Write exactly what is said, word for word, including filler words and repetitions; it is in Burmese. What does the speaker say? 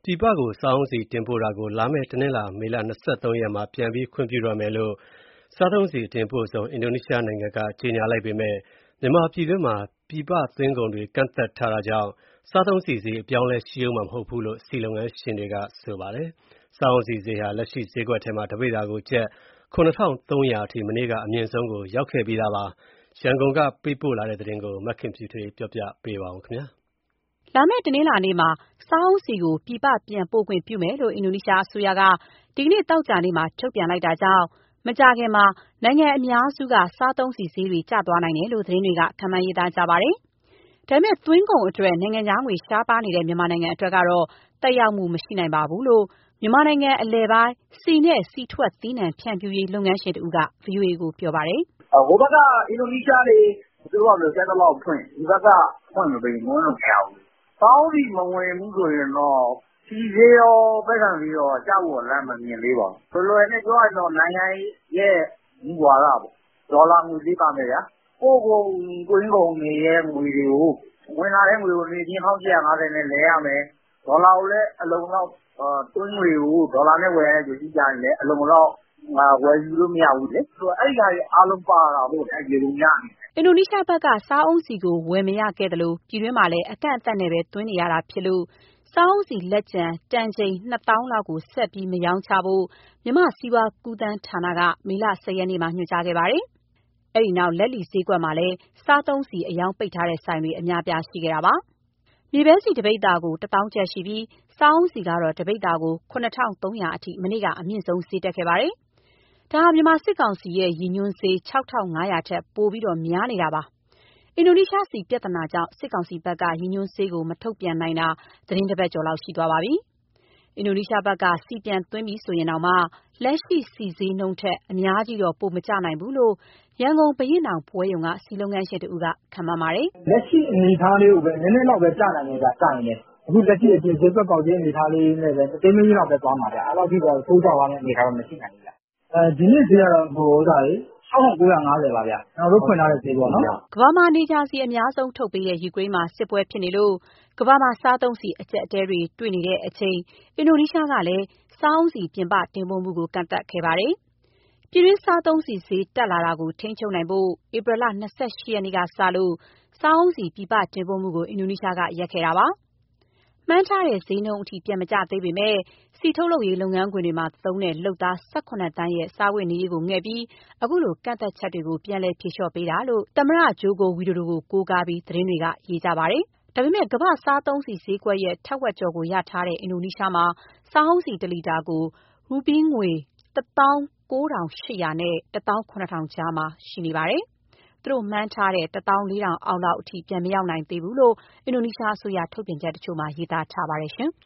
ပြည်ပကိုစားအုန်းဆီတင်ပို့တာကိုလာမယ့်တနင်္လာမေလ၂၃ရက်မှာပြန်ပြီးခွင့်ပြုတော့မယ်လို့စားသုံးဆီအတင်ပို့ဆုံးအင်ဒိုနီးရှားနိုင်ငံကကြေညာလိုက်ပေမဲ့မြန်မာပြည်တွင်းမှာပြည်ပသွင်းကုန်တွေကန့်သတ်ထားတာကြောင့်စားသုံးဆီဈေးအပြောင်းအလဲရှိဦးမှာမဟုတ်ဘူးလို့ဆီလုပ်ငန်းရှင်တွေကဆိုပါတယ်။စားအုန်းဆီဈေးဟာလက်ရှိဈေးကွက်ထဲမှာတပိဿာကိုကျပ်ခုနှစ်ထောင်သုံးရာအထိမနေ့ကအမြင့်ဆုံးကိုရောက်ခဲ့ပြီးသားပါ။ရန်ကုန်ကပေးပို့လာတဲ့သတင်းကိုမခင်ဖြူထွေးပြောပြပေးပါဦးခင်ဗျာ။လာမယ့်တနင်္လာနေ့မှာစားအုန်းဆီကိုပြည်ပပြန်ပို့ခွင့်ပြုမယ်လို့အင်ဒိုနီးရှားအစိုးရကဒီကနေ့သောကြာနေ့မှာထုတ်ပြန်လိုက်တာကြောင့်မကြာခင်မှာနိုင်ငံအများစုကစားသုံးဆီဈေးတွေကျသွားနိုင်တယ်လို့သတင်းတွေကခန့်မှန်းရေးသားကြပါတယ်။ဒါပေမဲ့သွင်းကုန်အတွက်နိုင်ငံခြားငွေရှားပါးနေတဲ့မြန်မာနိုင်ငံအတွက်ကတော့သက်ရောက်မှုမရှိနိုင်ပါဘူးလို့မြန်မာနိုင်ငံအလယ်ပိုင်းဆီနဲ့ဆီထွက်သီးနှံဖြန့်ဖြူးရေးလုပ်ငန်းရှင်တဦးက ဗွီအိုအေ ကိုပြောပါတယ်။ဟိုဘက်ကအင်ဒိုနီးရှားတွေသူတို့ကလည်းကျန်တဲ့လောက်ဖွင့်ဒီဘက်ကဖွင့်မပေးငွန်းလို့မရဘူး။စောင်းစီမဝင်ဘူးဆိုရင်တော့ဆီဈေးရောပတ်စံဈေးရောကျဖို့လမ်းမမြင်သေးပါဘူး။လွယ်လွယ်နဲ့ပြောရရင်တော့နိုင်ငံရဲ့မူဝါဒပေါ့။ဒေါ်လာငွေလေးပါမယ်ဗျာ။ပို့ကုန်သွင်းကုန်တွေရဲ့ငွေတွေကိုဝင်လာတဲ့ငွေကိုနေချင်း၁၈၅၀နဲ့လဲရမယ်။ဒေါ်လာကိုလည်းအလုံလောက်သွင်းငွေကိုဒေါ်လာနဲ့ဝယ်ရတဲ့ကြည့်ကြရင်လည်းအလုံလောက်ဝယ်ယူလို့မရဘူးလေ။အဲ့ဒီဟာတွေအားလုံးပါတာပေါ့အဲ့ဒီလိုများနေအင်ဒိုနီးရှားဘက်ကစားအုန်းဆီကိုဝယ်မရခဲ့တယ်လို့ပြည်တွင်းမှာလည်းအကန့်အသတ်နဲ့ပဲသွင်းနေရတာဖြစ်လို့စားအုန်းဆီလက်ကျန်တန်ချိန်နှစ်သောင်းလောက်ကိုဆက်ပြီးမရောင်းချဖို့မြန်မာစီးပွားကူးသန်းဌာနကမေလ၁၀ရက်နေ့မှာညွှန်ကြားခဲ့ပါတယ်။အဲဒီနောက်လက်လီဈေးကွက်မှာလည်းစားသုံးဆီအယောင်ပိတ်ထားတဲ့ဆိုင်တွေအများပြားရှိခဲ့တာပါ။မြေပဲဆီတပိဿာကိုတစ်သောင်းကျပ်ရှိပြီးစားအုန်းဆီကတော့တပိဿာကိုခုနှစ်ထောင်သုံးရာအထိမနေ့ကအမြင့်ဆုံးဈေးတက်ခဲ့ပါတယ်။ဒါဟာမြန်မာစစ်ကောင်စီရဲ့ရည်ညွှန်းဈေးခြောက်ထောင်ငါးရာထက်ပိုပြီးတော့များနေတာပါ။အင်ဒိုနီးရှားဆီပြဿနာကြောင့်စစ်ကောင်စီဘက်ကရည်ညွှန်းဈေးကိုမထုတ်ပြန်နိုင်တာသီတင်းတစ်ပတ်ကျော်လောက်ရှိသွားပါပြီ။အင်ဒိုနီးရှားဘက်ကဆီပြန်သွင်းပြီးဆိုရင်တောင်မှလက်ရှိဆီဈေးနှုန်းထက်အများကြီးတော့ပိုမကျနိုင်ဘူးလို့ရန်ကုန်ဘုရင့်နောင်ပွဲရုံကဆီလုပ်ငန်းရှင်တဦးကခန့်မှန်းပါတယ်။လက်ရှိအနေအထားလေးကိုပဲနည်းနည်းတော့ပဲကျနိုင်နေတာကျရင်လေအခုလက်ရှိအပြင်ဈေးကွက်ပေါက်ခြင်းအနေအထားလေးနဲ့ပဲအသိမင်းကြီးတော့ပဲသွားမှာဗျ။အဲ့လိုကြည့်တော့ထိုးကြောက်ရတဲ့အနေအထားတော့မရှိနိုင်ဘူးဗျ။အဲဒီနေ့ဈေးကတော့ဟိုဥစ္စာကြီး၆ထောင်ကိုးရာငါးဆယ်ပါဗျ။ကျွန်တော်တို့ဖွင့်ထားတဲ့ဈေးပေါ့နော်။ကမ္ဘာမှာနေကြစီအများဆုံးထုတ်ပေးတဲ့ယူကရိန်းမှာစစ်ပွဲဖြစ်နေလို့ကမ္ဘာမှာစားသုံးစီအကျက်အတဲတွေတွေ့နေတဲ့အချိန်အင်ဒိုနီးရှားကလည်းစားအုန်းစီပြင်ပတင်ပို့မှုကိုကန့်သတ်ခဲ့ပါတယ်။ပြည်တွင်းစားသုံးစီဈေးတက်လာတာကိုထိန်းချုပ်နိုင်ဖို့ဧပြီလ၂၈ရက်နေ့ကစလို့စားအုန်းစီပြည်ပတင်ပို့မှုကိုအင်ဒိုနီးရှားကရပ်ခဲ့တာပါ။မှန်းထားတဲ့ဈေးနှုန်းအထိပြန်မကျသေးပေမဲ့စီထုတ်လုပ်ရေးလုပ်ငန်းခွင်တွေမှာသုံးတဲ့လုပ်သား၁၈သန်းရဲ့စားဝတ်နေရေးကိုငဲ့ပြီးအခုလိုကန့်သက်ချက်တွေကိုပြန်လည်ဖြေလျှော့ပေးတာလို့သမ္မတဂျိုကိုဝီဒိုဒိုကိုကိုးကားပြီးသတင်းတွေကရေးကြပါတယ်။ဒါပေမဲ့ကမ္ဘာစားသုံးဆီဈေးကွက်ရဲ့ထက်ဝက်ကျော်ကိုရထားတဲ့အင်ဒိုနီးရှားမှာစားအုန်းဆီတလီတာကိုရူပီးငွေတစ်သောင်းကိုးထောင်ရှစ်ရာနဲ့တစ်သောင်းခုနှစ်ထောင်ကြားမှာရှိနေပါတယ်။သူတို့မှန်းထားတဲ့တစ်သောင်းလေးထောင်အောက်လောက်အထိပြန်မရောက်နိုင်သေးဘူးလို့အင်ဒိုနီးရှားအစိုးရထုတ်ပြန်ချက်တချို့မှာရေးသားထားပါတယ်ရှင်။